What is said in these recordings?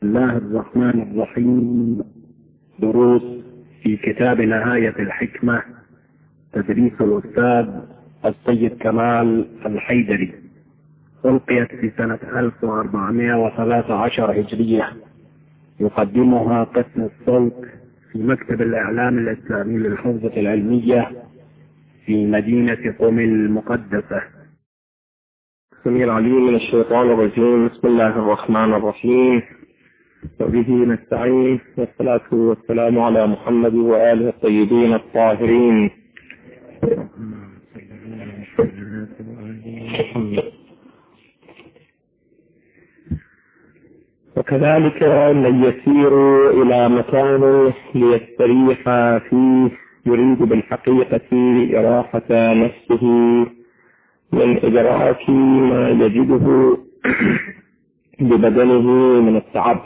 بسم الله الرحمن الرحيم. دروس في كتاب نهاية الحكمة، تدريس الأستاذ السيد كمال الحيدري، ألقيت في سنة 1413 هجرية. يقدمها قسم الصوت في مكتب الإعلام الإسلامي للحوزة العلمية في مدينة قم المقدسة. السميع العليم من الشيطان الرجيم. بسم الله الرحمن الرحيم، وبه نستعين، والصلاة والسلام على محمد وآله الطيبين الطاهرين. وكذلك من يسير إلى مكان ليستريح فيه يريد بالحقيقة إراحة نفسه من إدراك ما يجده ببدنه من التعب.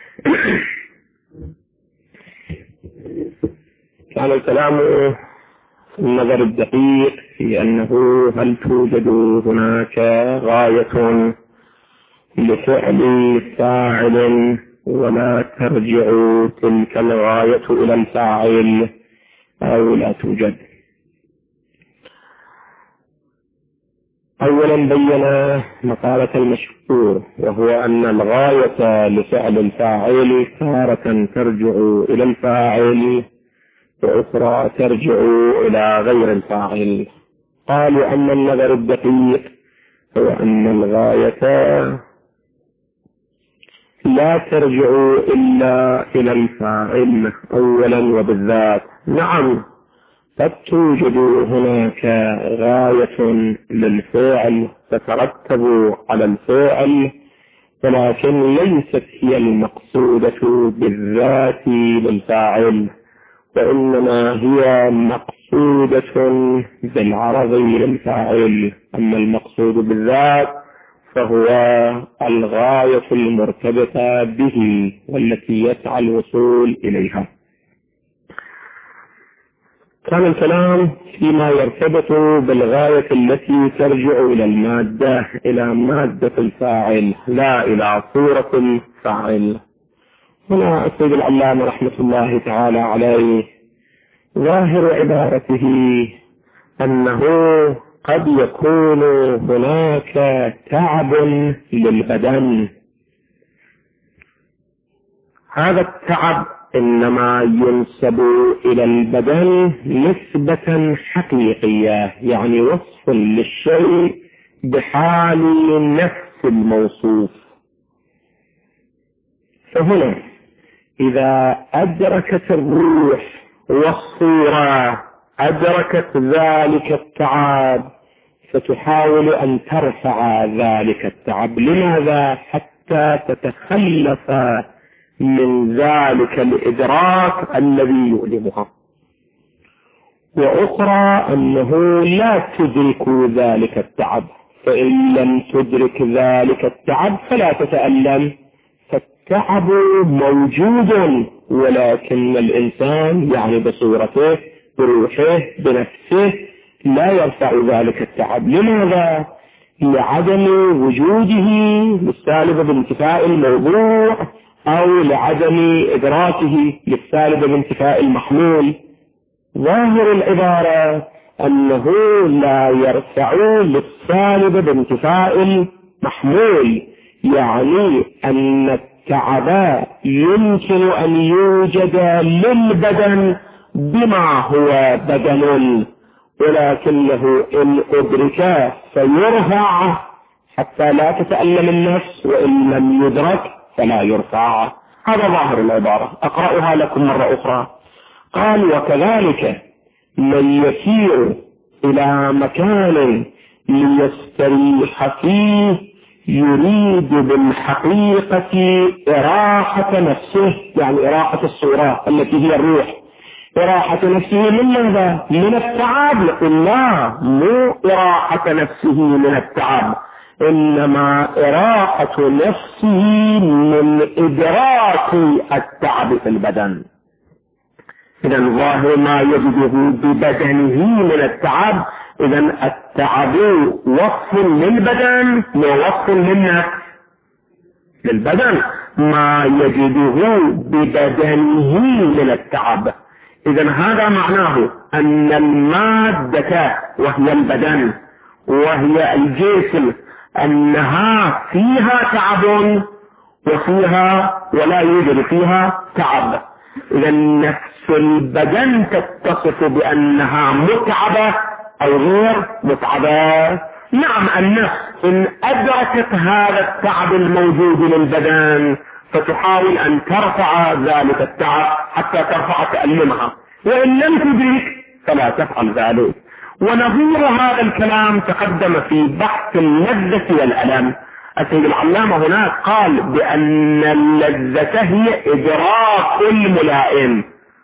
كان الكلام في النظر الدقيق في أنه هل توجد هناك غاية لفعل فاعل ولا ترجع تلك الغاية إلى الفاعل أو لا توجد. أولا بين مقالة المشهور، وهو أن الغاية لفعل الفاعل تارة ترجع إلى الفاعل وأخرى ترجع إلى غير الفاعل. قالوا أن النظر الدقيق هو أن الغاية لا ترجع إلا إلى الفاعل أولا وبالذات. نعم، قد توجد هناك غاية للفعل تترتب على الفعل، ولكن ليست هي المقصودة بالذات للفاعل، وإنما هي مقصودة بالعرض للفاعل. أما المقصود بالذات فهو الغاية المرتبطة به والتي يسعى الوصول إليها. كان الكلام فيما يرتبط بالغاية التي ترجع إلى المادة، إلى مادة الفاعل، لا إلى صورة الفاعل. هنا السيد العلامة رحمة الله تعالى عليه ظاهر عبارته أنه قد يكون هناك تعب للبدن. هذا التعب إنما ينسب إلى البدن نسبة حقيقية، يعني وصف للشيء بحال نفس الموصوف. فهنا إذا أدركت الروح والصورة أدركت ذلك التعب، فتحاول أن ترفع ذلك التعب. لماذا؟ حتى تتخلص من ذلك الإدراك الذي يؤلمها. وأخرى أنه لا تدرك ذلك التعب، فإن لم تدرك ذلك التعب فلا تتألم، فالتعب موجود، ولكن الإنسان يعني بصورته بروحه بنفسه لا يرفع ذلك التعب. لماذا؟ لعدم وجوده للسالب بانتفاء الموضوع، أو لعدم إدراكه للسالب بانتفاء المحمول. ظاهر العبارة أنه لا يرفع للسالب بانتفاء المحمول، يعني أن التعب يمكن أن يوجد للبدن بما هو بدن، ولكنه إن أدرك فيرفع حتى لا تتألم النفس، وإن لم يدرك فلا يرفع. هذا ظاهر العبارة. أقرأها لكم مرة أخرى. قال: وكذلك من يسير إلى مكان ليستريح فيه يريد بالحقيقة إراحة نفسه، يعني إراحة الصورة التي هي الروح. إراحة نفسه من ماذا؟ من التعب. لكن لا، مو إراحة نفسه من التعب، إنما إراحة نفسه من إدراك التعب في البدن. إذا ظاهر ما يجده ببدنه من التعب. إذا التعب وصف للبدن ووصف للنفس. للبدن ما يجده ببدنه من التعب. إذا هذا معناه أن المادة وهي البدن وهي الجسم أنها فيها تعب وفيها ولا يوجد فيها تعب. إذا نفس البدن تتصف بأنها متعبة أو غير متعبة. نعم، النفس إن أدركت هذا التعب الموجود للبدن فتحاول أن ترفع ذلك التعب حتى ترفع تألمها، وإن لم تدرك فلا تفعل ذلك. ونظير هذا الكلام تقدم في بحث اللذة والألم. السيد العلامة هناك قال بأن اللذة هي إدراك الملائم.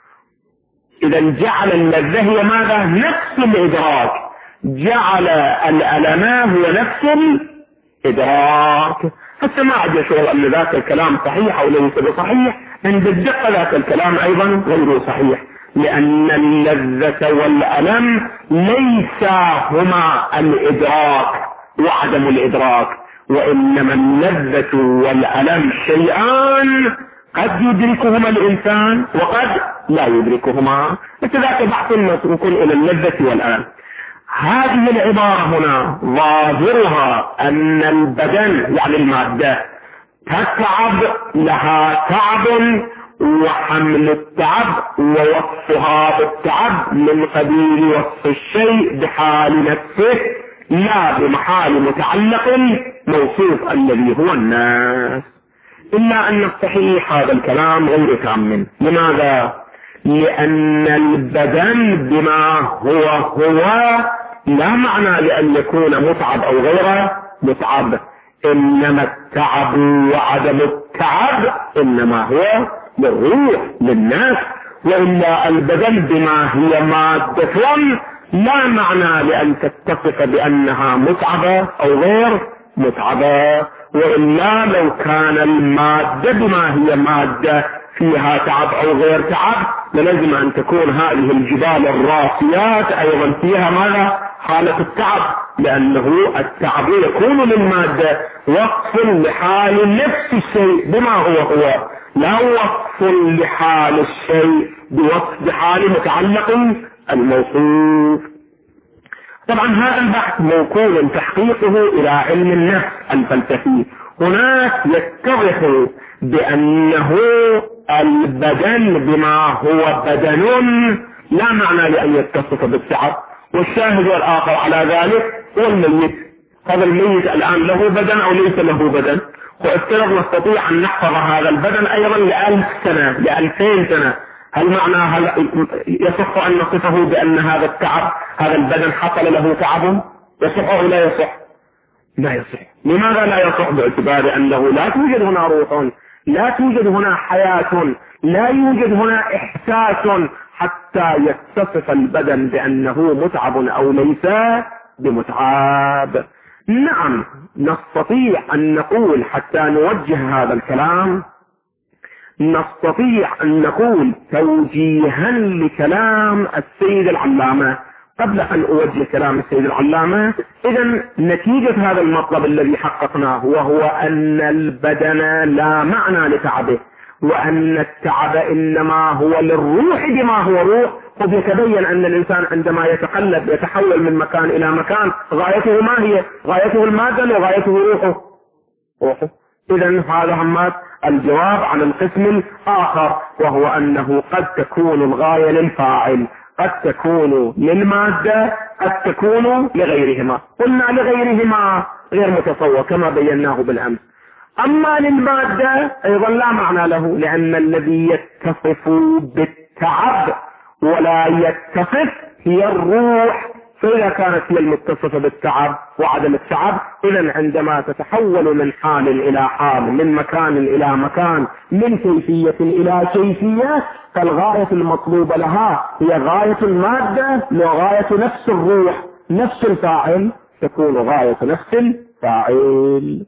إذا جعل اللذة هي ماذا؟ نفس الإدراك. جعل الألم هو نفس الإدراك. حتى ما عاد يشعر أن ذاك الكلام صحيح أو ليس بصحيح، عند الدقة ذاك الكلام أيضا غير صحيح، لأن اللذة والألم ليس هما الإدراك وعدم الإدراك، وإنما اللذة والألم شيئان قد يدركهما الإنسان وقد لا يدركهما. فذاك بحث مسروق إلى اللذة والألم. هذه العبارة هنا ظاهرها أن البدن يعني المادة تتعب، لها تعب، وحمل التعب ووصفها بالتعب من قبيل وصف الشيء بحال نفسه لا بمحال متعلق موصوف الذي هو الناس. إلا أن الصحيح هذا الكلام غير تام. لماذا؟ لأن البدن بما هو لا معنى لأن يكون متعب أو غير متعب، إنما التعب وعدم التعب إنما هو للروح للناس. وإلا البدن بما هي مادة لا معنى لأن تتصف بأنها متعبة أو غير متعبة. وإلا لو كان المادة بما هي مادة فيها تعب أو غير تعب لازم أن تكون هذه الجبال الراسيات أيضا فيها ماذا؟ حالة التعب، لأنه التعب يكون للمادة وصف لحال نفس الشيء بما هو، لا وصف لحال الشيء بوصف حال متعلق الموصوف. طبعا هذا البحث موكول تحقيقه إلى علم النفس الفلسفي. هناك يتضح بأنه البدن بما هو بدن لا معنى لأن يتصف بالتعب. والشاهد الآخر على ذلك هو الميت. هذا الميت الآن له بدن أو ليس له بدن؟ وافترض نستطيع أن نحفظ هذا البدن أيضا ل1000 سنة ل2000 سنة. هل يصح أن نصفه بأن هذا التعب هذا البدن حصل له تعب؟ يصح أو لا يصح؟ لا يصح. لماذا لا يصح؟ باعتبار أنه لا توجد هنا روح، لا توجد هنا حياة، لا يوجد هنا إحساس حتى يتصف البدن بأنه متعب أو ليس بمتعب. نعم، نستطيع أن نقول حتى نوجه هذا الكلام، نستطيع أن نقول توجيها لكلام السيد العلامة. قبل أن أوجه كلام السيد العلامة، إذن نتيجة هذا المطلب الذي حققناه وهو أن البدن لا معنى لتعبه، وأن التعب إنما هو للروح بما هو روح. قد يتبين أن الإنسان عندما يتقلب يتحول من مكان إلى مكان غايته ما هي؟ غايته المادة وغايته روحه. إذن هذا همات الجواب عن القسم الآخر، وهو أنه قد تكون الغاية للفاعل، قد تكون للمادة، قد تكون لغيرهما. قلنا لغيرهما غير متصور كما بيناه بالأمس. أما للمادة أيضا لا معنى له، لأن الذي يتصف بالتعب ولا يتصف هي الروح. فإذا كانت هي المتصفة بالتعب وعدم التعب، إذن عندما تتحول من حال إلى حال، من مكان إلى مكان، من كيفية إلى كيفية، فالغاية المطلوبة لها هي غاية المادة وغاية نفس الروح. نفس الفاعل تكون غاية نفس الفاعل.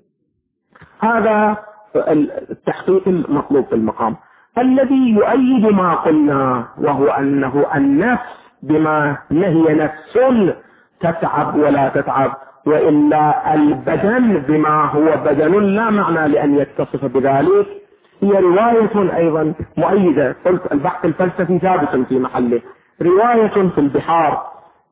هذا التحقيق المطلوب في المقام الذي يؤيد ما قلنا، وهو أنه النفس بما هي نفس تتعب ولا تتعب، وإلا البدن بما هو بدن لا معنى لأن يتصف بذلك، هي رواية أيضا مؤيدة. قلت البحث الفلسفي ثابت في محله. رواية في البحار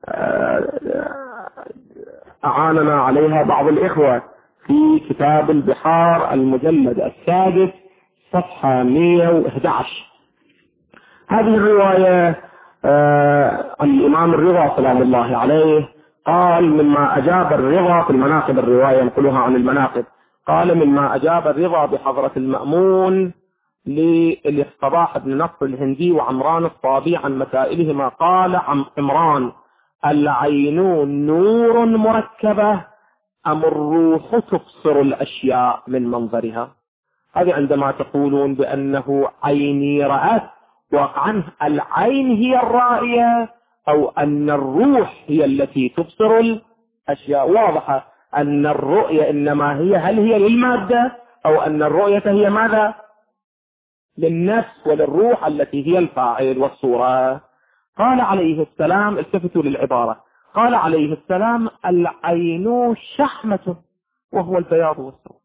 أعاننا عليها بعض الإخوة في كتاب البحار المجلد السادس صفحة 111. هذه الرواية عن الإمام الرضا سلام الله عليه قال مما أجاب الرضا في المناقب، الرواية ينقلها عن المناقب، قال مما أجاب الرضا بحضرة المأمون للصباح بن نصر الهندي وعمران الطابي عن مسائلهما، قال عمران: العين نور مركبة أم الروح تبصر الأشياء من منظرها؟ هذه عندما تقولون بأنه عيني رأت، واقعا العين هي الرائية أو أن الروح هي التي تبصر الأشياء؟ واضحة أن الرؤية إنما هل هي للمادة، أو أن الرؤية هي ماذا؟ للنفس وللروح التي هي الفاعل والصورة. قال عليه السلام، التفتوا للعبارة، قال عليه السلام: العين شحمة وهو البياض والسود.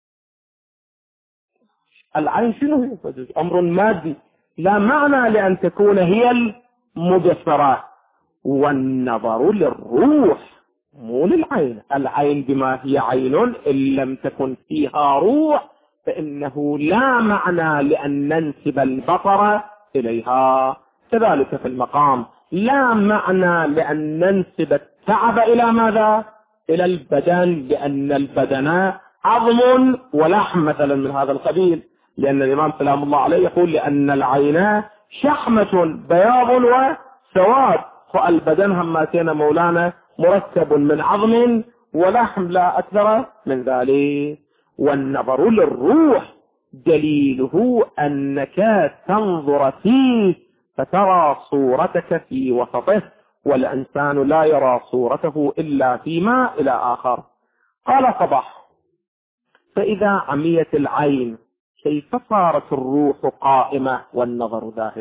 العين شنو هي؟ أمر مادي لا معنى لأن تكون هي المبصرة، والنظر للروح مو للعين. العين بما هي عين إن لم تكن فيها روح فإنه لا معنى لأن ننسب البصر إليها. كذلك في المقام لا معنى لأن ننسب التعب إلى ماذا؟ إلى البدن، لأن البدن عظم ولحم مثلا من هذا القبيل، لأن الإمام سلام الله عليه يقول لأن العين شحمة بياض وسواد، فالبدن هماتين مولانا مركب من عظم ولحم لا أكثر من ذلك. والنظر للروح دليله أنك تنظر فيه فترى صورتك في وسطه، والإنسان لا يرى صورته إلا فيما إلى آخر. قال صباح: فإذا عميت العين كيف صارت الروح قائمة والنظر ذاهب؟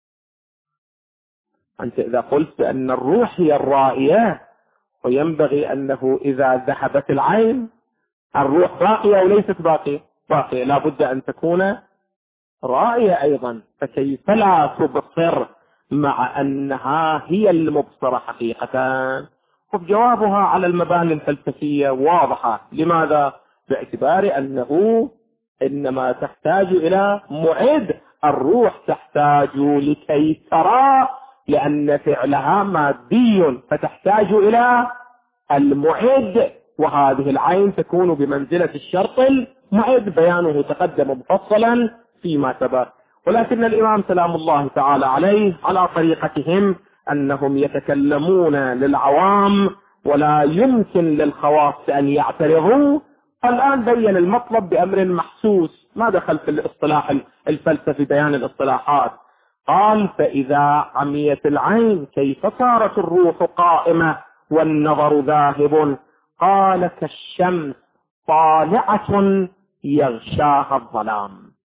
أنت إذا قلت أن الروح هي الرائية، وينبغي أنه إذا ذهبت العين الروح باقية أو ليست باقية؟ باقية، لا بد أن تكون رائية أيضا، فكيف لا تبصر مع أنها هي المبصرة حقيقة؟ وجوابها على المباني الفلسفية واضحة. لماذا؟ باعتبار أنه إنما تحتاج إلى معد. الروح تحتاج لكي ترى، لأن فعلها مادي، فتحتاج إلى المعد، وهذه العين تكون بمنزلة الشرط المعد، بيانه تقدم مفصلا فيما سبق. ولكن الإمام سلام الله تعالى عليه على طريقتهم أنهم يتكلمون للعوام ولا يمكن للخواص أن يعترضوا. الآن بين المطلب بأمر محسوس، ما دخل في الاصطلاح الفلسفي بيان الاصطلاحات. قال: فإذا عميت العين كيف صارت الروح قائمة والنظر ذاهب؟ قال: كالشمس طالعة يغشاها الظلام.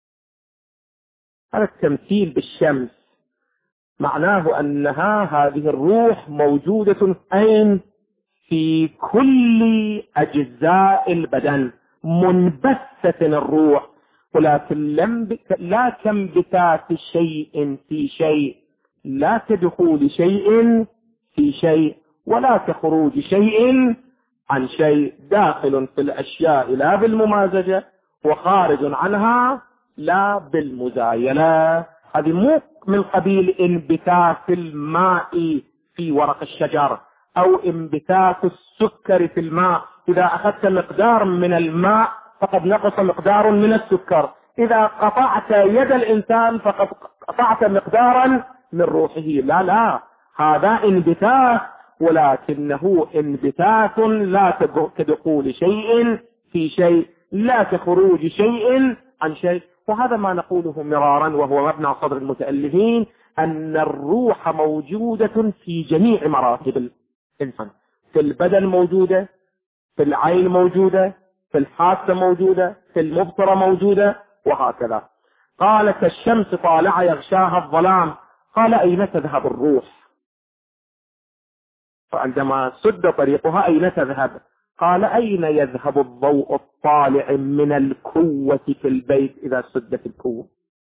هذا التمثيل بالشمس معناه أنها هذه الروح موجودة أين؟ في كل أجزاء البدن، منبثة الروح، ولكن لا كانبثاث شيء في شيء، لا كدخول شيء في شيء ولا كخروج شيء عن شيء، داخل في الأشياء لا بالممازجة وخارج عنها لا بالمزايلة. هذه مو من قبيل انبثاث الماء في ورق الشجر أو انبثاث السكر في الماء. إذا أخذت مقدار من الماء فقد نقص مقدار من السكر، إذا قطعت يد الإنسان فقد قطعت مقدارا من روحه. لا، هذا انبثاث، ولكنه انبثاث لا كدخول شيء في شيء، لا كخروج شيء عن شيء. وهذا ما نقوله مرارا وهو مبنى صدر المتألفين، أن الروح موجودة في جميع مراتب الإنسان، في البدن موجودة، في العين موجودة، في الحاسة موجودة، في المبصرة موجودة، وهكذا. قال: كالشمس طالعة يغشاها الظلام. قال: أين تذهب الروح؟ فعندما سد طريقها أين تذهب؟ قال أين يذهب الضوء الطالع من الكوة في البيت إذا سدت الكوة؟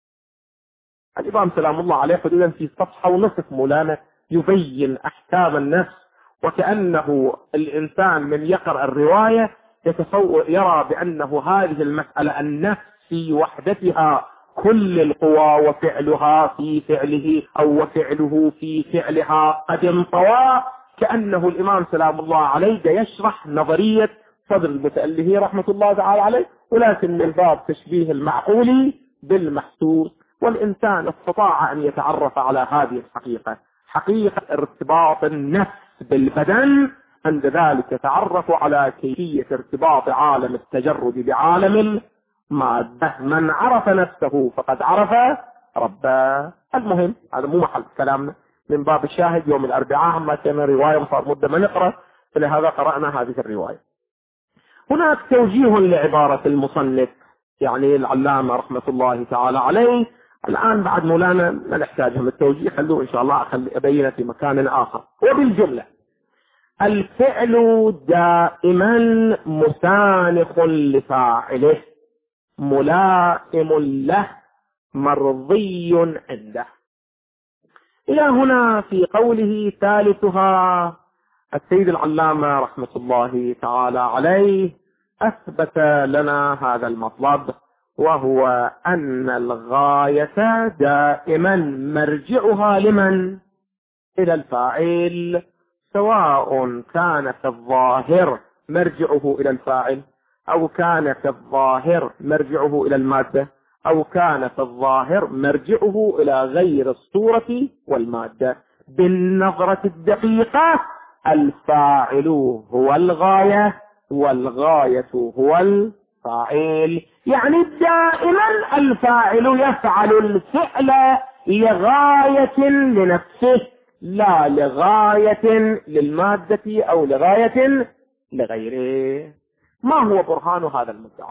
الإمام سلام الله عليه حدودا في صفحة ونصف مولانا يبين أحكام النفس، وكأنه الإنسان من يقرأ الرواية يرى بأنه هذه المسألة النفس في وحدتها كل القوى وفعلها في فعله أو وفعله في فعلها قد انطوى، كأنه الإمام سلام الله عليه يشرح نظرية صدر المتأله رحمة الله تعالى عليه، ولكن من باب تشبيه المعقول بالمحسوس. والإنسان استطاع أن يتعرف على هذه الحقيقة، حقيقة ارتباط النفس بالبدن، عند ذلك يتعرف على كيفية ارتباط عالم التجرد بعالم المادة. من عرف نفسه فقد عرف ربه. المهم هذا مو محل كلامنا، من باب الشاهد يوم الأربعاء ما كان رواية وصار مدة ما نقرأ، فلهذا قرأنا هذه الرواية. هناك توجيه لعبارة المصنف يعني العلامة رحمة الله تعالى عليه، الآن بعد مولانا ما نحتاجهم التوجيه، خلوه إن شاء الله أبينه في مكان آخر. وبالجملة الفعل دائما مسانخ لفاعله، ملائم له، مرضي عنده. إلى هنا في قوله ثالثها السيد العلامة رحمة الله تعالى عليه أثبت لنا هذا المطلب، وهو أن الغاية دائما مرجعها لمن؟ إلى الفاعل، سواء كان في الظاهر مرجعه إلى الفاعل، أو كان في الظاهر مرجعه إلى المادة، أو كان في الظاهر مرجعه إلى غير الصورة والمادة. بالنظرة الدقيقة الفاعل هو الغاية والغاية هو الفاعل، يعني دائما الفاعل يفعل الفعل لغاية لنفسه، لا لغاية للمادة أو لغاية لغيره. ما هو برهان هذا المدعى؟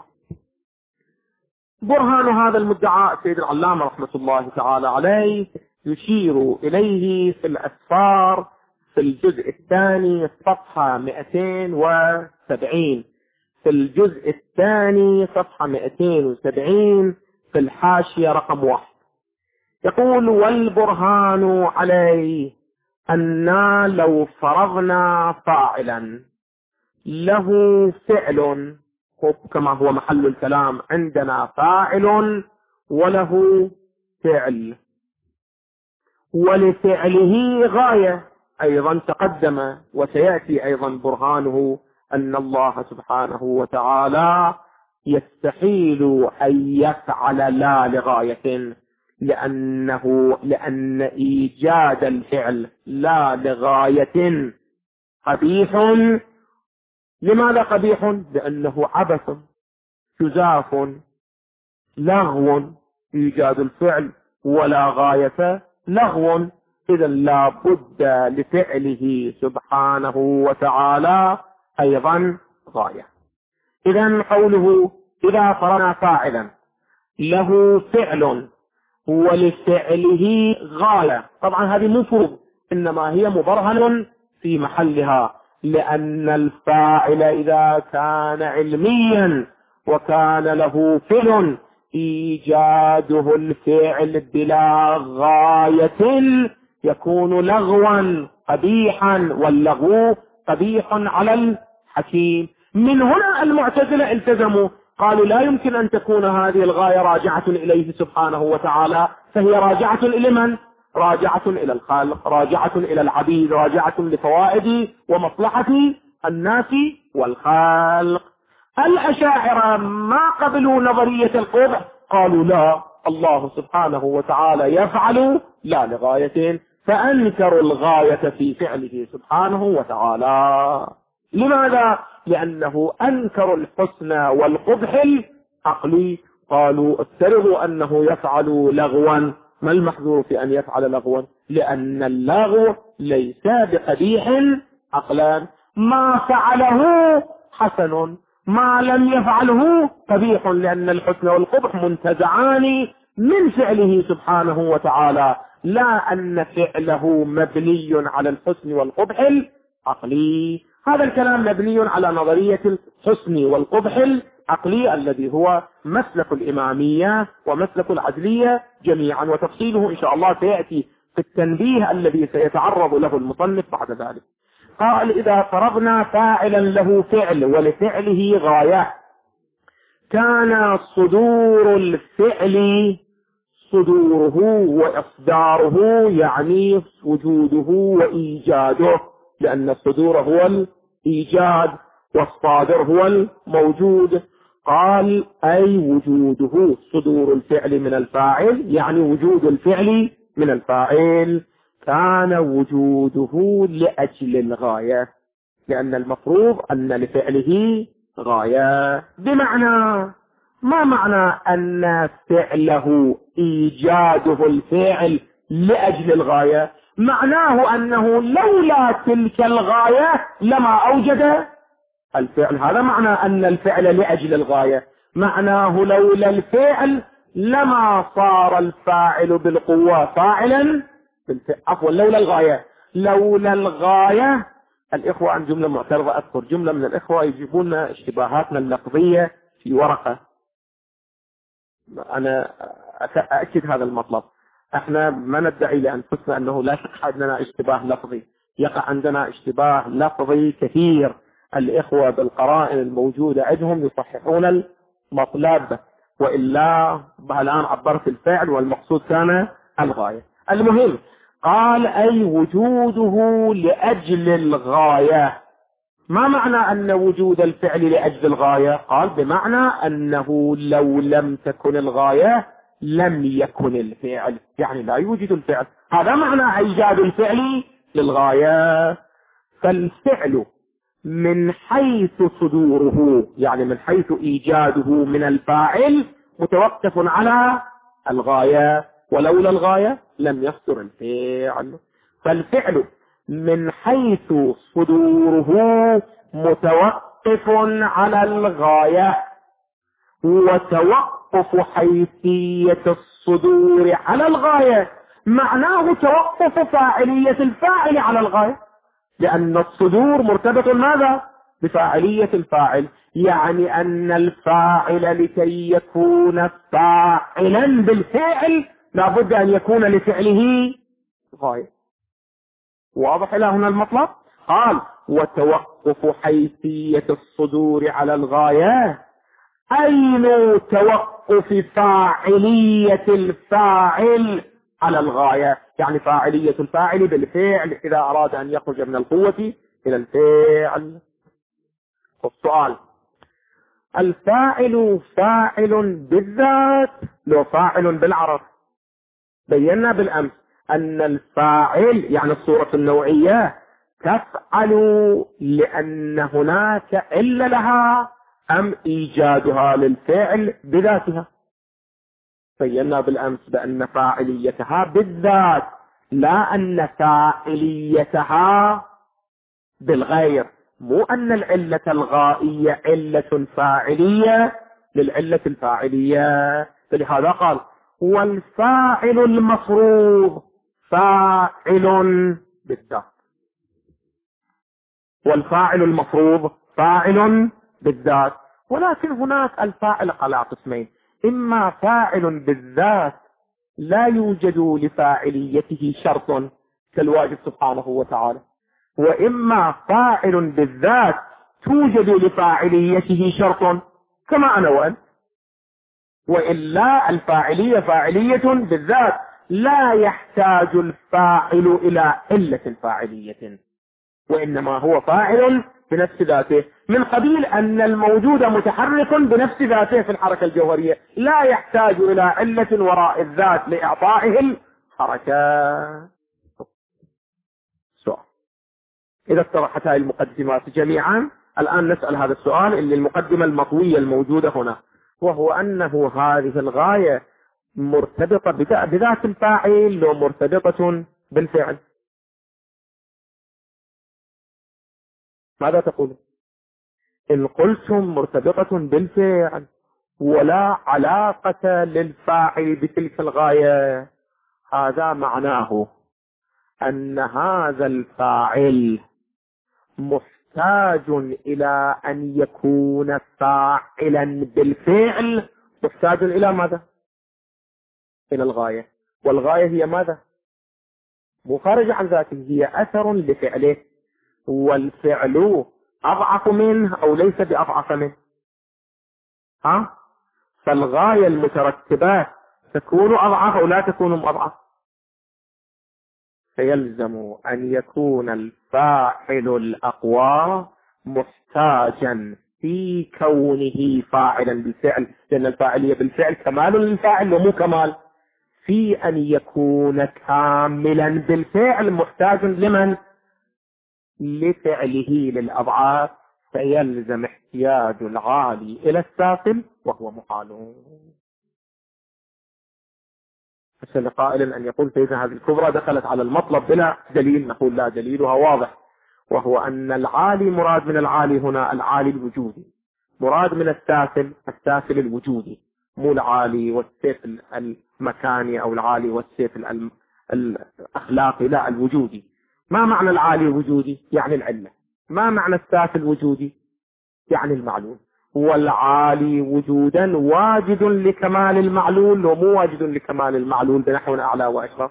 برهان هذا المدعى سيد العلامة رحمة الله تعالى عليه يشير إليه في الأسفار في الجزء الثاني صفحة 270، في الجزء الثاني صفحة 270 في الحاشية رقم 1 يقول: والبرهان عليه أننا لو فرضنا فاعلا له فعل، كما هو محل الكلام عندنا فاعل وله فعل، ولفعله غاية أيضا تقدم وسيأتي أيضا برهانه أن الله سبحانه وتعالى يستحيل أن يفعل لا لغاية، لأن إيجاد الفعل لا لغاية قبيح. لماذا قبيح؟ لأنه عبث جزاف لغو، إيجاد الفعل ولا غاية لغو، إذا لا بد لفعله سبحانه وتعالى أيضا غاية. إذا قوله إذا فرضنا فاعلا له فعل ولفعله غاية، طبعا هذه مفروض إنما هي مبرهن في محلها، لأن الفاعل إذا كان علميا وكان له فعل إيجاده الفعل بلا غاية يكون لغوا قبيحا، واللغو قبيح على الحكيم. من هنا المعتزلة التزموا، قالوا لا يمكن أن تكون هذه الغاية راجعة إليه سبحانه وتعالى، فهي راجعة إلى من؟ راجعة إلى الخالق، راجعة إلى العبيد، راجعة لفوائد ومصلحة الناس والخالق. الأشاعرة ما قبلوا نظرية القبح، قالوا لا، الله سبحانه وتعالى يفعل لا لغاية، فأنكروا الغاية في فعله سبحانه وتعالى. لماذا؟ لأنه أنكروا الحسن والقبح العقلي، قالوا افترضوا أنه يفعل لغوا، ما المحذور في أن يفعل لغوا؟ لأن اللغو ليس بقبيح عقلا، ما فعله حسن، ما لم يفعله قبيح، لأن الحسن والقبح منتزعان من فعله سبحانه وتعالى، لا أن فعله مبني على الحسن والقبح العقلي. هذا الكلام مبني على نظرية الحسن والقبح العقلي الذي هو مسلك الإمامية ومسلك العدلية جميعا، وتفصيله إن شاء الله سيأتي في التنبيه الذي سيتعرض له المصنف بعد ذلك. قال: إذا فرضنا فاعلا له فعل ولفعله غاية، كان صدور الفعل صدوره وإصداره، يعني وجوده وإيجاده، لأن الصدور هو الإيجاد والصادر هو الموجود. قال: أي وجوده، صدور الفعل من الفاعل يعني وجود الفعل من الفاعل، كان وجوده لأجل الغاية، لأن المفروض أن لفعله غاية. بمعنى، ما معنى أن فعله إيجاده الفعل لأجل الغاية؟ معناه أنه لولا تلك الغاية لما أوجد الفعل. هذا معنى أن الفعل لأجل الغاية، معناه لولا الفعل لما صار الفاعل بالقوة فاعلا عفوا، لولا الغاية. لولا الغاية، الإخوة عن جملة معترضة، أذكر جملة من الإخوة يجيبون اشتباهاتنا اللفظية في ورقة، أنا أأكد هذا المطلب. احنا ما ندعي لأنفسنا أنه لا يقع عندنا اشتباه لفظي، يقع عندنا اشتباه لفظي كثير. الإخوة بالقرائن الموجودة عندهم يصححون المطلب، وإلا الآن عبرت الفعل والمقصود كان الغاية. المهم، قال: أي وجوده لأجل الغاية. ما معنى أن وجود الفعل لأجل الغاية؟ قال: بمعنى أنه لو لم تكن الغاية لم يكن الفعل، يعني لا يوجد الفعل. هذا معنى إيجاد الفعل للغاية. فالفعل من حيث صدوره، يعني من حيث إيجاده من الفاعل، متوقف على الغاية، ولولا الغاية لم يصدر الفعل. فالفعل من حيث صدوره متوقف على الغاية، وتوقف حيثية الصدور على الغاية معناه توقف فاعلية الفاعل على الغاية، لأن الصدور مرتبط ماذا؟ بفاعلية الفاعل، يعني أن الفاعل لكي يكون فاعلا بالفعل لابد أن يكون لفعله غاية. واضح إلى هنا المطلب؟ قال: وتوقف حيثية الصدور على الغاية، أين توقف فاعلية الفاعل على الغاية، يعني فاعلية الفاعل بالفعل إذا أراد أن يخرج من القوة إلى الفعل. السؤال: الفاعل فاعل بالذات لو فاعل بالعرض؟ بينا بالأمس أن الفاعل يعني الصورة النوعية تفعل لأن هناك إلا لها أم إيجادها للفعل بذاتها. بينا بالأمس بأن فاعليتها بالذات، لا أن فاعليتها بالغير، مو أن العلة الغائية علة فاعلية للعلة الفاعلية. فلهذا قال: والفاعل المفروض فاعل بالذات. والفاعل المفروض فاعل بالذات، ولكن هناك الفاعل على قسمين: إما فاعل بالذات لا يوجد لفاعليته شرط كالواجب سبحانه وتعالى، وإما فاعل بالذات توجد لفاعليته شرط كما أنا وأنت. وإلا الفاعلية فاعلية بالذات، لا يحتاج الفاعل إلى علة الفاعلية، وإنما هو فاعل بنفس ذاته، من قبيل أن الموجود متحرك بنفس ذاته في الحركة الجوهرية، لا يحتاج إلى علة وراء الذات لإعطائه الحركة. سؤال: إذا اتضحت هذه المقدمات جميعا، الآن نسأل هذا السؤال اللي المقدمة المطوية الموجودة هنا، وهو أنه هذه الغاية مرتبطة بذات الفاعل لو مرتبطة بالفعل؟ ماذا تقول؟ إن قلتم مرتبطة بالفعل ولا علاقة للفاعل بتلك الغاية، هذا معناه أن هذا الفاعل محتاج إلى أن يكون فاعلا بالفعل، محتاج إلى ماذا؟ إلى الغاية، والغاية هي ماذا؟ مخارجة عن ذاته، هي أثر لفعله، والفعل أضعف منه أو ليس بأضعف منه؟ فالغاية المترتبات تكون أضعف أو لا تكون أضعف؟ فيلزم أن يكون الفاعل الأقوى محتاجا في كونه فاعلا بالفعل، لأن الفاعلية بالفعل كمال للفاعل ومو كمال، في أن يكون كاملا بالفعل محتاج لمن؟ لفعله للأضعاف، فيلزم احتياج العالي إلى السافل وهو محال. فشل قائل أن يقول فإذا هذه الكبرى دخلت على المطلب بلا دليل، نقول لا، دليلها واضح، وهو أن العالي مراد من العالي هنا العالي الوجودي، مراد من السافل الوجودي، مو العالي والسيف المكاني أو العالي والسيف الأخلاقي، لا، الوجودي. ما معنى العالي الوجودي؟ يعني العلة. ما معنى السافل الوجودي؟ يعني المعلول. والعالي وجودا واجد لكمال المعلول ومو واجد لكمال المعلول بنحو أعلى وأشرف.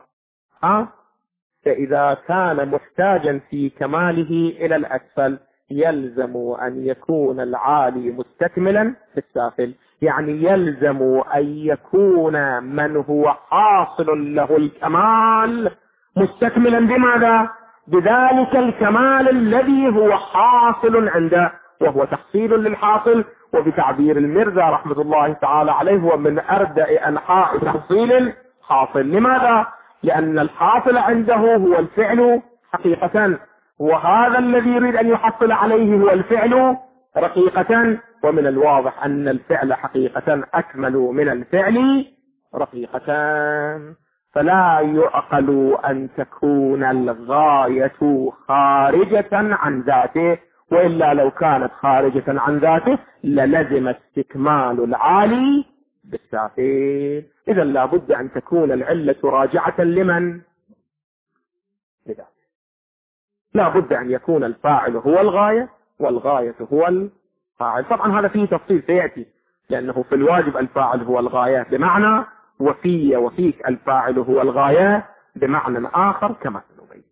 فإذا كان محتاجا في كماله إلى الأسفل يلزم أن يكون العالي مستكملا في السافل، يعني يلزم أن يكون من هو حاصل له الكمال مستكملا بماذا؟ بذلك الكمال الذي هو حاصل عنده، وهو تحصيل للحاصل، وبتعبير المرزا رحمة الله تعالى عليه هو من أردأ أنحاء تحصيل حاصل. لماذا؟ لأن الحاصل عنده هو الفعل حقيقة، وهذا الذي يريد أن يحصل عليه هو الفعل رقيقة، ومن الواضح أن الفعل حقيقة أكمل من الفعل رقيقة، فلا يعقل أن تكون الغاية خارجة عن ذاته، وإلا لو كانت خارجة عن ذاته للزم استكمال العالي بالسافل. إذا لا بد أن تكون العلة راجعة لمن؟ لذاته. لا بد أن يكون الفاعل هو الغاية والغاية هو الفاعل. طبعا هذا فيه تفصيل سيأتي، لأنه في الواجب الفاعل هو الغاية بمعنى، وفيك الفاعل هو الغاية بمعنى آخر كما سنبين.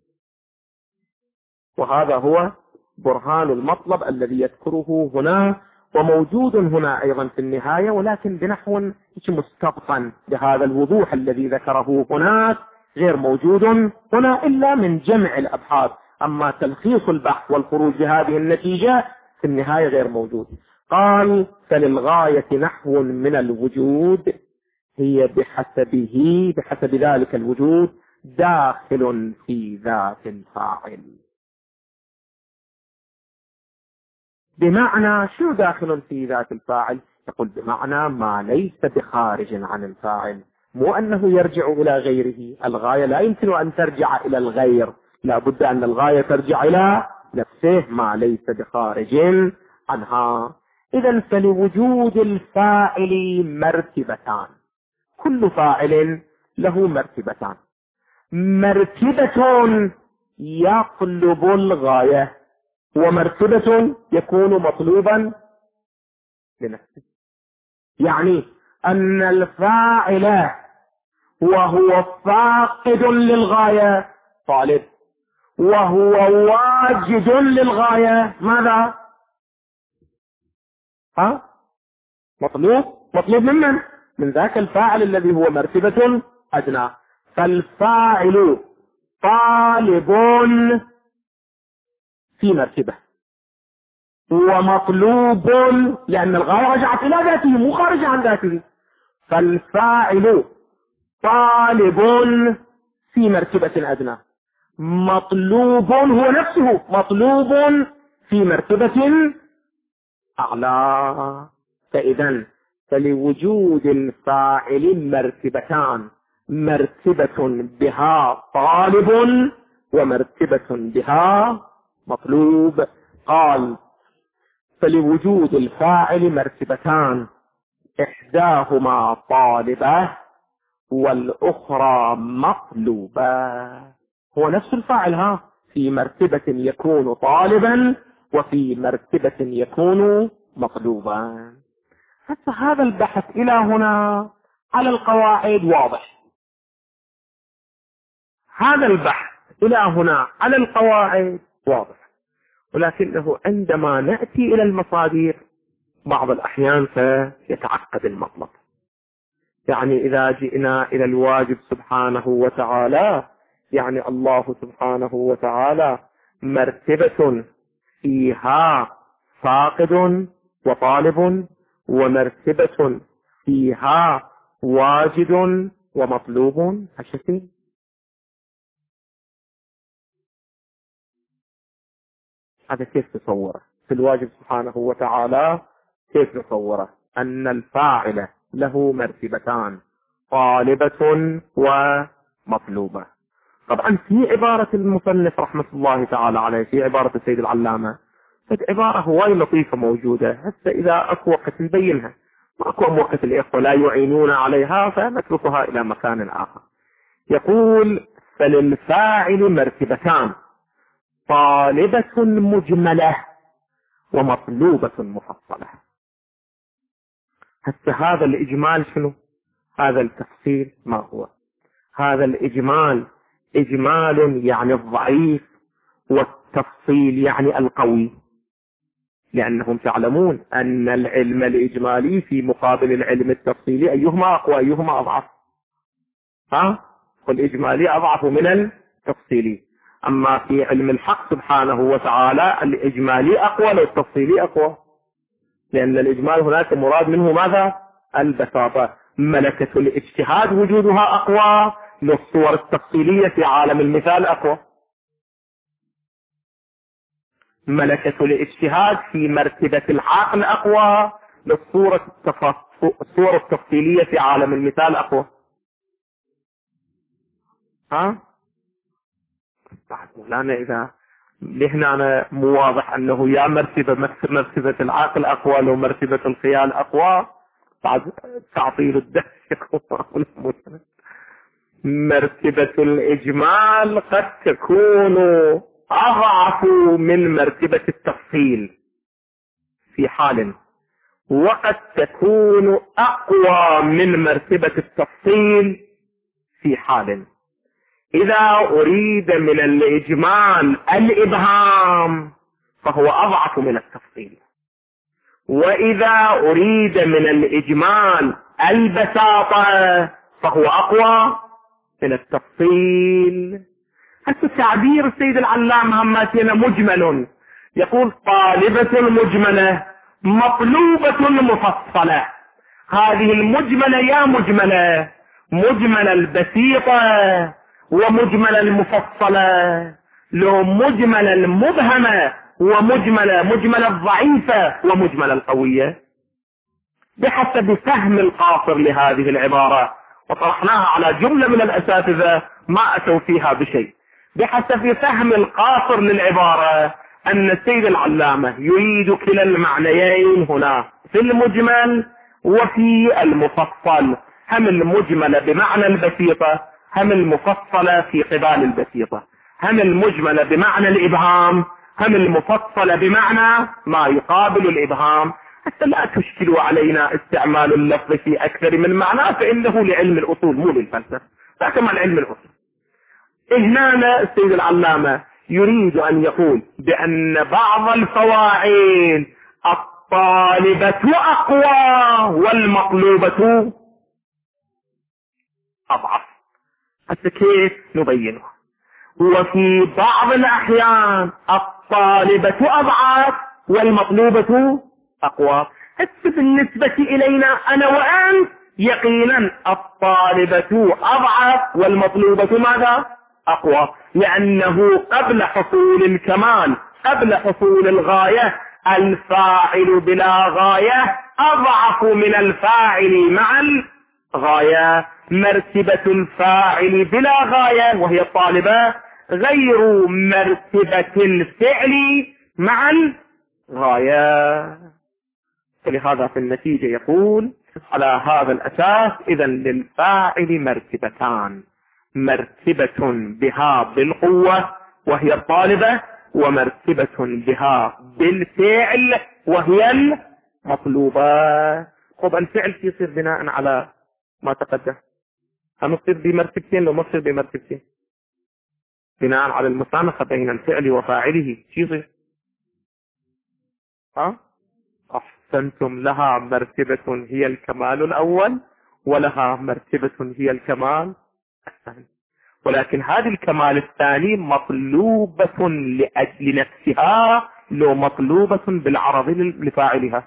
وهذا هو برهان المطلب الذي يذكره هنا، وموجود هنا أيضا في النهاية، ولكن بنحو مستبطن بهذا الوضوح الذي ذكره هناك، غير موجود هنا إلا من جمع الأبحاث، أما تلخيص البحث والخروج بهذه النتيجة في النهاية غير موجود. قال فللغاية نحو من الوجود هي بحسب ذلك الوجود داخل في ذات الفاعل. بمعنى شو داخل في ذات الفاعل؟ يقول بمعنى ما ليس بخارج عن الفاعل، مو أنه يرجع إلى غيره. الغاية لا يمكن أن ترجع إلى الغير، لا بد أن الغاية ترجع إلى نفسه، ما ليس بخارج عنها. إذن فلوجود الفاعل مرتبتان، كل فاعل له مرتبتان، مرتبة يطلب الغاية، ومرتبة يكون مطلوبا لنفسه. يعني أن الفاعل وهو فاقد للغاية طالب، وهو واجد للغاية ماذا؟ مطلوب من ذاك الفاعل الذي هو مرتبة أدنى. فالفاعل طالب في مرتبة، ومطلوب لأن الغاية رجعت إلى ذاته مو خارج عن ذاته. فالفاعل طالب في مرتبة أدنى، مطلوب هو نفسه مطلوب في مرتبة أعلى. فإذا فلوجود الفاعل مرتبتان، مرتبة بها طالب ومرتبة بها مطلوب. قال فلوجود الفاعل مرتبتان، إحداهما طالبة والأخرى مطلوبة. هو نفس الفاعل في مرتبة يكون طالبا وفي مرتبة يكون مطلوبا. هذا البحث إلى هنا على القواعد واضح، هذا البحث إلى هنا على القواعد واضح، ولكنه عندما نأتي إلى المصادر بعض الأحيان سيتعقد المطلب. يعني إذا جئنا إلى الواجب سبحانه وتعالى، يعني الله سبحانه وتعالى مرتبة فيها فاقد وطالب، ومرتبة فيها واجد ومطلوب. هالشكل هذا كيف تصوره في الواجب سبحانه وتعالى؟ كيف نصوره؟ أن الفاعل له مرتبتان، طالبة ومطلوبة. طبعا في عبارة المصنف رحمة الله تعالى عليه، في عبارة السيد العلامة، عبارة هواي لطيفة موجودة، حتى إذا أكو وقت نبينها، وأكو وقت الإخوة لا يعينون عليها فنتركها إلى مكان آخر. يقول: فللفاعل مرتبتان، طالبة مجملة ومطلوبة مفصلة. هذا الإجمال شنو؟ هذا التفصيل ما هو؟ هذا الإجمال إجمال يعني الضعيف، والتفصيل يعني القوي، لأنهم تعلمون أن العلم الإجمالي في مقابل العلم التفصيلي أيهما أقوى أيهما أضعف؟ والإجمالي أضعف من التفصيلي. أما في علم الحق سبحانه وتعالى الإجمالي أقوى والتفصيلي أقوى، لأن الإجمال هناك مراد منه ماذا؟ البساطة. ملكة الاجتهاد وجودها أقوى، للصور التفصيلية في عالم المثال أقوى. ملكة الاجتهاد في مرتبة العقل أقوى، للصور التفصيلية في عالم المثال أقوى. بعد مولانا إذا لهنا أنا مو واضح أنه يا مرتبة العقل أقوى لو مرتبة الخيال أقوى، بعد تعطيل الدهش يكون مرتبة الإجمال قد تكون أضعف من مرتبة التفصيل في حال، وقد تكون أقوى من مرتبة التفصيل في حال. إذا أريد من الإجمال الإبهام فهو أضعف من التفصيل، وإذا أريد من الإجمال البساطة فهو أقوى من التفصيل. حتى تعبير السيد العلامة هماتنا مجمل، يقول: طالبة مجملة مطلوبة مفصلة. هذه المجملة يا مجملة، مجملة البسيطة ومجملة المفصلة، لو مجملة المبهمة ومجملة الضعيفة ومجملة القوية، بحسب فهم القاصر لهذه العبارة، وطرحناها على جملة من الأساتذة ما أتوا فيها بشيء. بحسب فهم القاصر للعبارة أن السيد العلامة يريد كلا المعنيين هنا، في المجمل وفي المفصل، هم المجملة بمعنى البسيطة، هم المفصلة في قبال البسيطة، هم المجملة بمعنى الإبهام، هم المفصلة بمعنى ما يقابل الإبهام، حتى لا تشكلوا علينا استعمال اللفظ في أكثر من معنى، فإنه لعلم الأصول مو للفلسفة، لكن علم الأصول. هنا السيد العلامة يريد أن يقول بأن بعض الفواعل الطالبة أقوى والمطلوبة أضعف. حتى كيف نبينه؟ وفي بعض الأحيان الطالبة أضعف والمطلوبة أقوى. حتى بالنسبة إلينا أنا وأنت يقينا الطالبة أضعف والمطلوبة ماذا؟ أقوى، لأنه قبل حصول الكمال، قبل حصول الغاية، الفاعل بلا غاية أضعف من الفاعل مع الغاية. مرتبة الفاعل بلا غاية وهي الطالبة غير مرتبة الفعل مع الغاية. فلهذا في النتيجة يقول على هذا الأساس إذن للفاعل مرتبتان، مرتبة بها بالقوة وهي الطالبة، ومرتبة بها بالفعل وهي المطلوبة. طب الفعل يصير بناء على ما تقدم، هم يصير بمرتبتين لو ما يصير بمرتبتين، بناء على المسانخة بين الفعل وفاعله شو يصير؟ أحسنتم، لها مرتبة هي الكمال الأول ولها مرتبة هي الكمال الثاني، ولكن هذه الكمال الثاني مطلوبة لأجل نفسها لو مطلوبة بالعرض لفاعلها.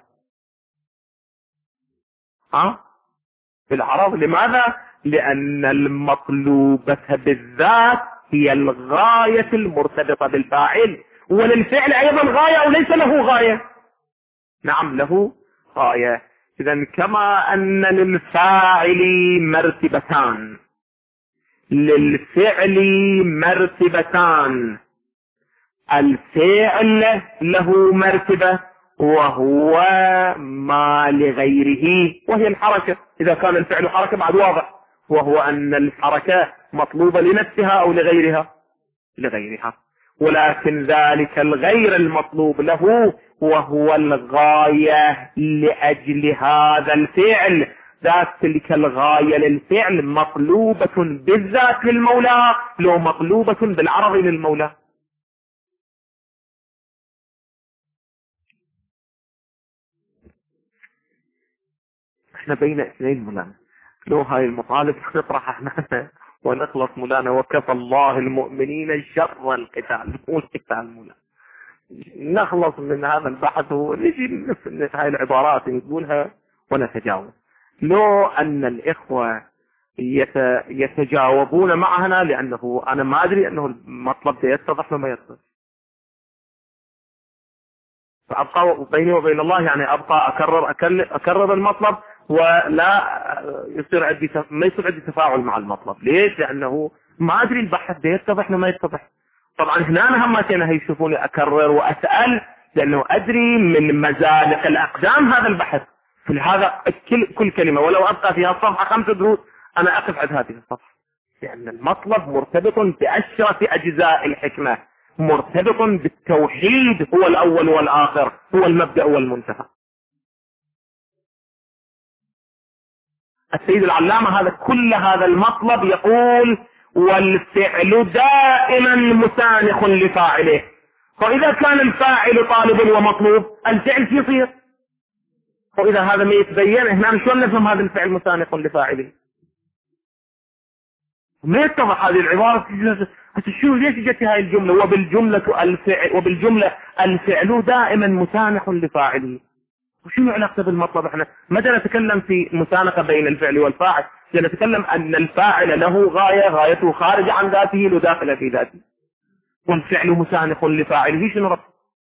بالعرض. لماذا؟ لأن المطلوبة بالذات هي الغاية المرتبطة بالفاعل، وللفعل أيضا غاية أو ليس له غاية؟ نعم له غاية. إذا كما أن للفاعل مرتبتان للفعل مرتبتان، الفعل له مرتبة وهو ما لغيره وهي الحركة. إذا كان الفعل حركة بعد واضح، وهو أن الحركة مطلوبة لنفسها أو لغيرها؟ لغيرها. ولكن ذلك الغير المطلوب له وهو الغاية لأجل هذا الفعل، ذات تلك الغاية للفعل مطلوبة بالذات للمولى لو مطلوبة بالعرض للمولى. احنا بين اثنين مولانا، لو هاي المطالب نطرح احنا ونخلص مولانا، وكفى الله المؤمنين شر القتال، مو القتال مولانا. نخلص من هذا البحث ونجي هاي العبارات نقولها ونتجاوز. لو ان الاخوة يتجاوبون معنا، لانه انا ما ادري انه المطلب يتضح وما يتضح، فابقى بيني وبين الله يعني ابقى اكرر المطلب، ولا يصير عندي ما يصير عندي تفاعل مع المطلب. ليش؟ لانه ما ادري البحث يتضح وما يتضح. طبعا هنا انا همتين هي يشوفوني اكرر واسال، لانه ادري من مزالق الاقدام هذا البحث، فلهذا كل كلمه ولو ابقى فيها الصفحه 5 دروس انا اقف عند هذه الصفحه، لان المطلب مرتبط باشرف اجزاء الحكمه، مرتبط بالتوحيد، هو الاول والاخر، هو المبدا والمنتهى. السيد العلامة هذا كل هذا المطلب يقول والفعل دائما مسانخ لفاعله، فإذا كان الفاعل طالب ومطلوب الفعل يصير، وإذا هذا ما يتبين هنا شلون نفهم هذا الفعل مسانخ لفاعله؟ ما يتضح هذه العبارة. شو ليش جت هاي الجملة وبالجملة الفعل دائما مسانخ لفاعله؟ وشنو علاقته بالمطلب؟ احنا متى نتكلم في مسانخة بين الفعل والفاعل؟ نتكلم ان الفاعل له غايته خارجة عن ذاته لو داخلة في ذاته، والفعل مسانخ لفاعله. شنو رب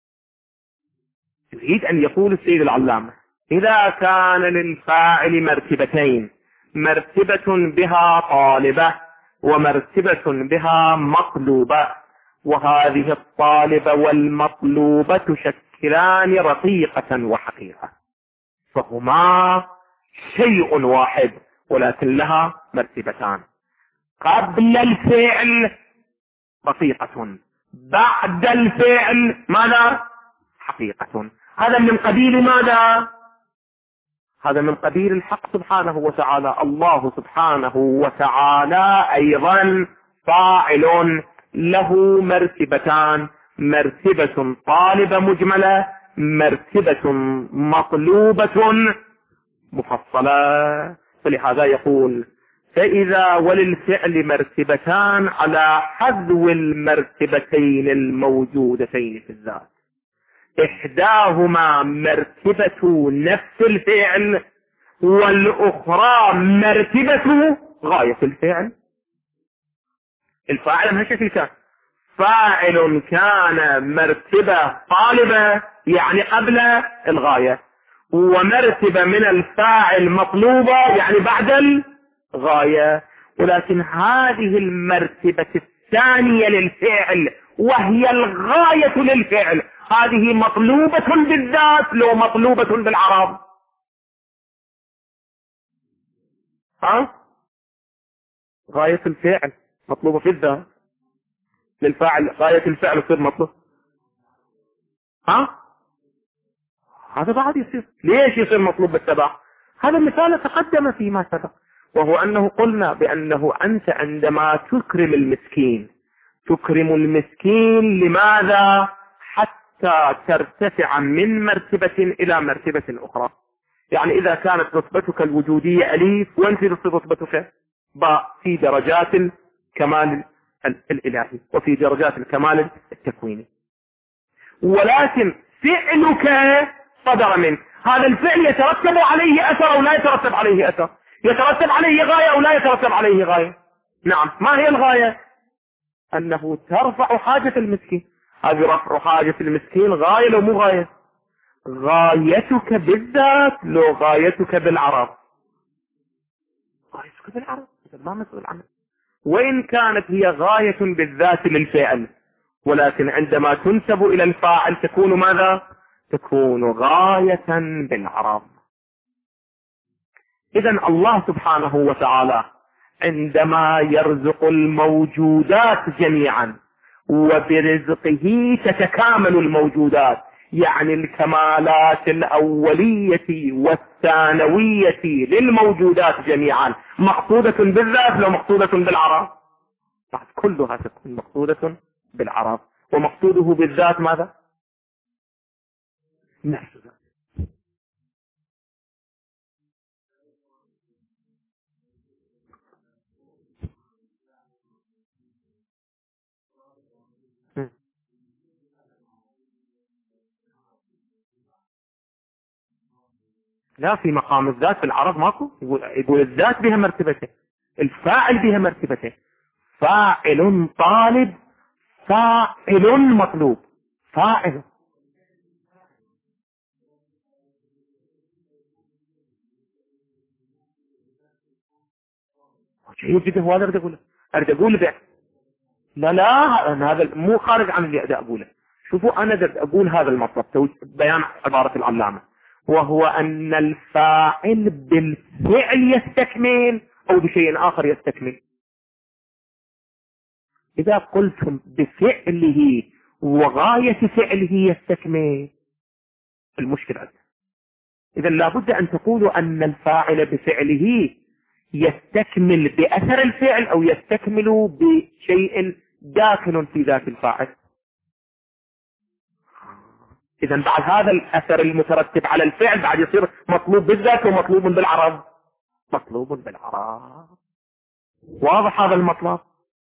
يريد ان يقول السيد العلامة؟ اذا كان للفاعل مرتبتين، مرتبة بها طالبة ومرتبة بها مطلوبة، وهذه الطالبة والمطلوبة تشكلان رقيقة وحقيقة، فهما شيء واحد ولكن لها مرتبتان. قبل الفعل رقيقة، بعد الفعل ماذا؟ حقيقة. هذا من قبيل ماذا؟ هذا من قبيل الحق سبحانه وتعالى. الله سبحانه وتعالى أيضا فاعل له مرتبتان، مرتبة طالبة مجملة، مرتبة مطلوبة مفصلة. فلهذا يقول فإذا وللفعل مرتبتان على حذو المرتبتين الموجودتين في الذات، إحداهما مرتبة نفس الفعل والأخرى مرتبة غاية الفعل. الفاعل هالشكل كان فاعل كان مرتبة طالبة يعني قبل الغاية، ومرتبة من الفاعل مطلوبة يعني بعد الغاية. ولكن هذه المرتبة الثانية للفعل وهي الغاية للفعل، هذه مطلوبة بالذات لو مطلوبة بالعرض. غاية الفعل مطلوبة في الذات، للفاعل غاية الفعل تصير مطلوب هذا بعد يصير. ليش يصير مطلوب بالتبع؟ هذا مثال تقدم فيما سبق، وهو أنه قلنا بأنه أنت عندما تكرم المسكين، تكرم المسكين لماذا؟ حتى ترتفع من مرتبة إلى مرتبة أخرى. يعني إذا كانت رتبتك الوجودية أليف، وأنت رتبتك باء، في درجات الكمال الإلهي وفي درجات الكمال التكويني، ولكن فعلك صدر منه. هذا الفعل يترتب عليه أثر أو لا يترتب عليه أثر؟ يترتب عليه غاية أو لا يترتب عليه غاية؟ نعم. ما هي الغاية؟ أنه ترفع حاجة المسكين. هذه رفع حاجة المسكين غاية لو مو غاية؟ غايتك بالذات لو غايتك بالعرض؟ غايتك بالعرض، ما مسؤول عنه. وإن كانت هي غاية بالذات للفعل، ولكن عندما تنسب إلى الفاعل تكون ماذا؟ تكون غاية بالعرض. إذن الله سبحانه وتعالى عندما يرزق الموجودات جميعا، وبرزقه تتكامل الموجودات، يعني الكمالات الأولية والثانوية للموجودات جميعا مقصودة بالذات لو مقصودة بالعرض؟ بعد كلها تكون مقصودة بالعرض، ومقصوده بالذات ماذا؟ نفس ذات. لا، في مقام الذات في العرض ماكو. يقول الذات بها مرتبتين، الفاعل بها مرتبتين، فاعل طالب، فاعل مطلوب. فاعل جيد جدا. هو هذا أريد أقول لا أنا هذا مو خارج عن اللي أقوله. شوفوا، أنا أقول هذا المطلب بيان عبارة العلامة، وهو أن الفاعل بالفعل يستكمل أو بشيء آخر يستكمل. إذا قلتم بفعله وغاية فعله يستكمل، المشكلة عندنا. إذا لابد أن تقولوا أن الفاعل بفعله يستكمل بأثر الفعل أو يستكمل بشيء داخل في ذات الفاعل. إذا بعد هذا الأثر المترتب على الفعل بعد يصير مطلوب بالذات ومطلوب بالعرض. مطلوب بالعرض. واضح هذا المطلب؟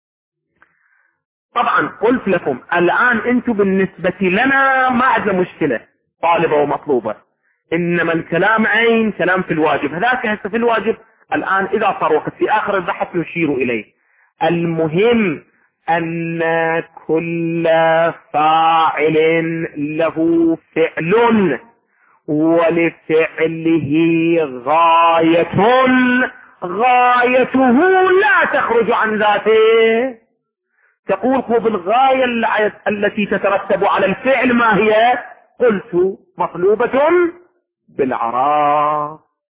طبعا قلت لكم الآن أنتم بالنسبة لنا ما عندنا مشكلة طالبة ومطلوبة، إنما الكلام عين كلام في الواجب. هذاك هسه في الواجب الآن إذا صار وقت في آخر البحث نشير إليه. المهم أن كل فاعل له فعل، ولفعله غايته لا تخرج عن ذاته. تقول بالغاية التي تترتب على الفعل ما هي؟ قلت مطلوبة بالعراض.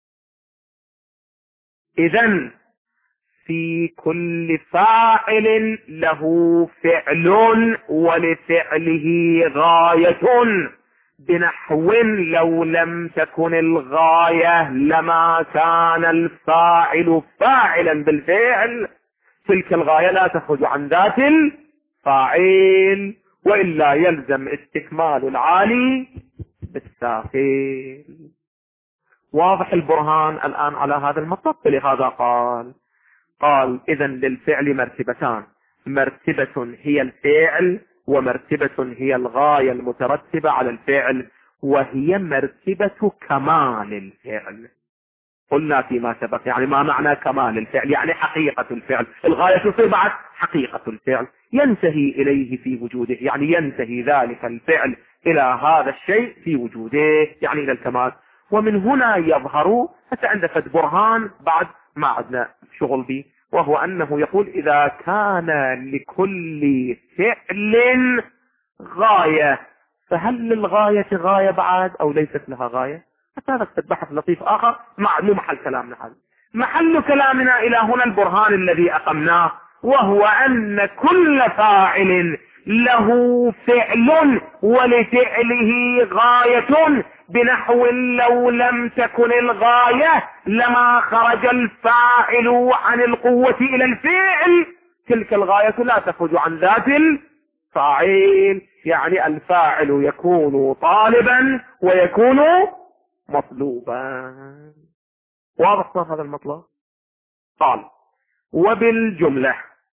إذن في كل فاعل له فعل ولفعله غاية، بنحو لو لم تكن الغاية لما كان الفاعل فاعلا بالفعل. تلك الغاية لا تخرج عن ذات الفاعل، وإلا يلزم استكمال العالي بالسافل. واضح البرهان الآن على هذا المطلب؟ لهذا قال إذن للفعل مرتبتان، مرتبة هي الفعل، ومرتبة هي الغاية المترتبة على الفعل، وهي مرتبة كمال الفعل. قلنا فيما سبق يعني ما معنى كمال الفعل؟ يعني حقيقة الفعل. الغاية تصير بعد حقيقة الفعل، ينتهي إليه في وجوده، يعني ينتهي ذلك الفعل إلى هذا الشيء في وجوده، يعني إلى الكمال. ومن هنا يظهر حتى عندك برهان بعد ما عندنا شغل به، وهو أنه يقول إذا كان لكل فعل غاية، فهل للغاية غاية بعد أو ليست لها غاية؟ حتى هذا بحث لطيف آخر مو محل كلامنا. هذا محل كلامنا إلى هنا البرهان الذي أقمناه، وهو أن كل فاعل له فعل ولفعله غاية، بنحو لو لم تكن الغاية لما خرج الفاعل عن القوة إلى الفعل، تلك الغاية لا تخرج عن ذات الفاعل. يعني الفاعل يكون طالبا ويكون مطلوبا. واضح هذا المطلب؟ قال: وبالجملة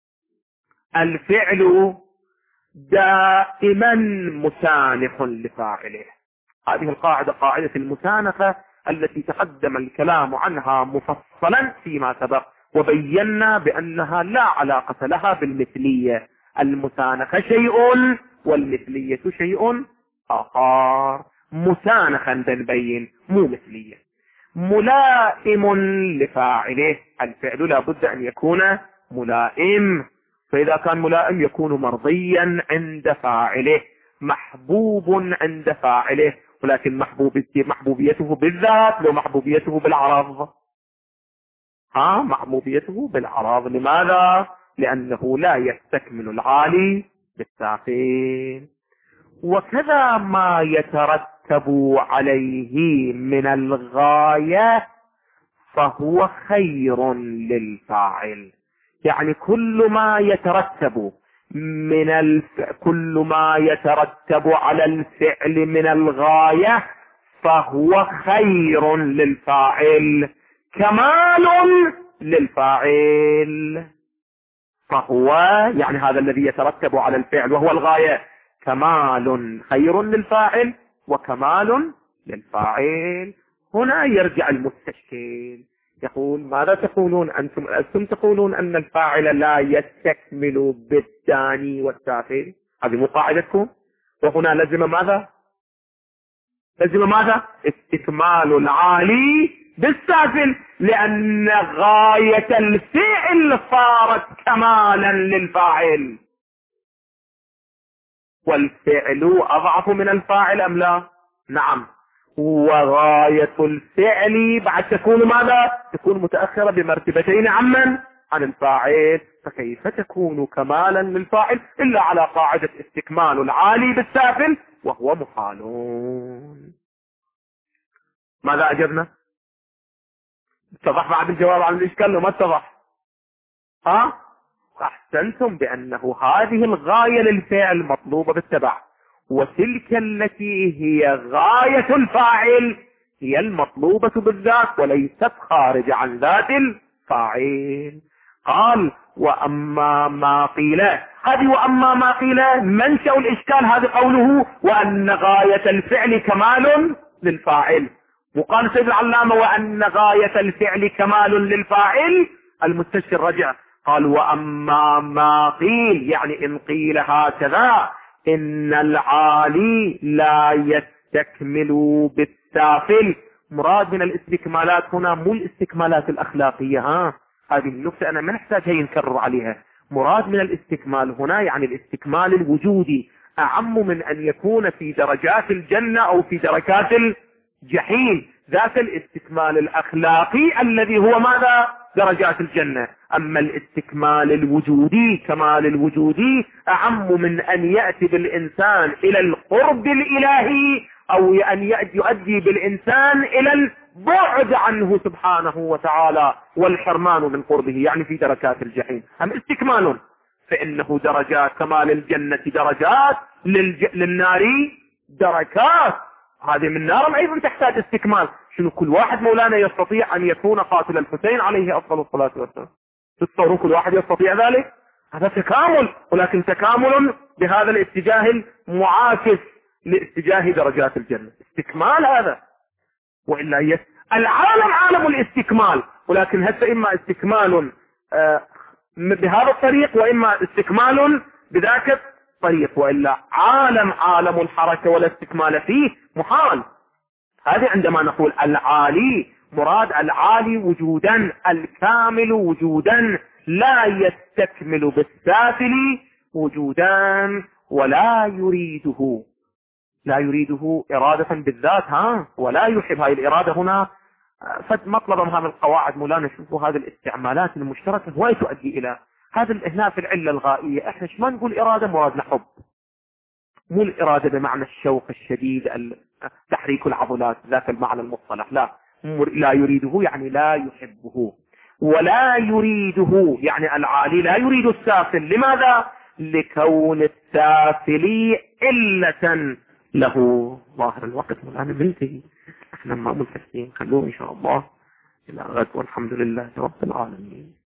الفعل دائما مسانخ لفاعله. هذه القاعدة قاعدة المسانخة التي تقدم الكلام عنها مفصلا فيما سبق، وبينا بأنها لا علاقة لها بالمثلية. المسانخة شيء والمثلية شيء آخر. مسانخا بنبين مو مثلية. ملائم لفاعله، الفعل لا بد أن يكون ملائم، فإذا كان ملائم يكون مرضيا عند فاعله، محبوب عند فاعله، ولكن محبوبيته بالذات لو محبوبيته بالعرض. محبوبيته بالعرض. لماذا؟ لأنه لا يستكمل العالي بالسافل. وكذا ما يترتب عليه من الغاية فهو خير للفاعل. يعني كل ما يترتب كل ما يترتب على الفعل من الغاية فهو خير للفاعل، كمال للفاعل. فهو يعني هذا الذي يترتب على الفعل وهو الغاية كمال خير للفاعل وكمال للفاعل. هنا يرجع المستشكل يقول: ماذا تقولون أنتم تقولون أن الفاعل لا يستكمل بالثاني والسافل، هذه مو قاعدتكم، وهنا لزم ماذا؟ استكمال العالي بالسافل، لأن غاية الفعل صارت كمالا للفاعل. والفعل أضعف من الفاعل أم لا؟ نعم. وغاية الفعل بعد تكون ماذا؟ تكون متأخرة بمرتبتين عمن؟ عن الفاعل. فكيف تكون كمالا للفاعل إلا على قاعدة استكمال العالي بالسافل وهو محال. ماذا أجبنا؟ اتضح بعد الجواب عن الإشكال وما اتضح؟ أحسنتم بأنه هذه الغاية للفعل مطلوبة بالتبع، وتلك التي هي غاية الفاعل هي المطلوبة بالذات وليست خارجة عن ذات الفاعل. قال: وأما ما قيل، هذه وأما ما قيل منشأ الإشكال، هذا قوله وأن غاية الفعل كمال للفاعل. وقال سيد العلامة: وأن غاية الفعل كمال للفاعل. المستشكل رجع قال: وأما ما قيل، يعني إن قيل هكذا إن العالي لا يستكمل بالسافل. مراد من الاستكمالات هنا مو الاستكمالات الأخلاقية، هذه النقطة أنا ما نحتاجها ينكرر عليها. مراد من الاستكمال هنا يعني الاستكمال الوجودي، أعم من أن يكون في درجات الجنة أو في دركات الجحيم. ذاك الاستكمال الأخلاقي الذي هو ماذا؟ درجات الجنة. أما الاستكمال الوجودي، كمال الوجودي، أعم من أن يأتي بالإنسان إلى القرب الإلهي أو أن يؤدي بالإنسان إلى البعد عنه سبحانه وتعالى والحرمان من قربه، يعني في دركات الجحيم. أما استكمال فإنه درجات، كمال الجنة درجات، للنار دركات. هذه من نار أيضا تحتاج استكمال. شنو كل واحد مولانا يستطيع أن يكون قاتل الحسين عليه أفضل الصلاة والسلام؟ تتصورون كل واحد يستطيع ذلك؟ هذا تكامل، ولكن تكامل بهذا الاتجاه المعاكس لاتجاه درجات الجنة. استكمال هذا، وإلا العالم عالم الاستكمال، ولكن هذا إما استكمال بهذا الطريق وإما استكمال بذاك الطريق، وإلا عالم الحركة ولا استكمال فيه محال. هذه عندما نقول العالي، مراد العالي وجودا، الكامل وجودا، لا يستكمل بالسافل وجودا، ولا يريده إرادة بالذات، ولا يحب. هذه الإرادة هنا مطلب من هذه القواعد مولانا. شوفوا هذه الاستعمالات المشتركة وهي تؤدي إلى هذا هنا في العلة الغائية. احنا ما نقول إرادة مرادنا حب، مو الإرادة بمعنى الشوق الشديد تحريك العضلات ذاك المعنى المصطلح، لا يريده يعني لا يحبه، ولا يريده يعني العالي لا يريد السافل. لماذا؟ لكون السافل علة له. ظاهر الوقت الآن بنتهي، احنا ما ملتفتين، خلوه ان شاء الله الى غد، والحمد لله رب العالمين.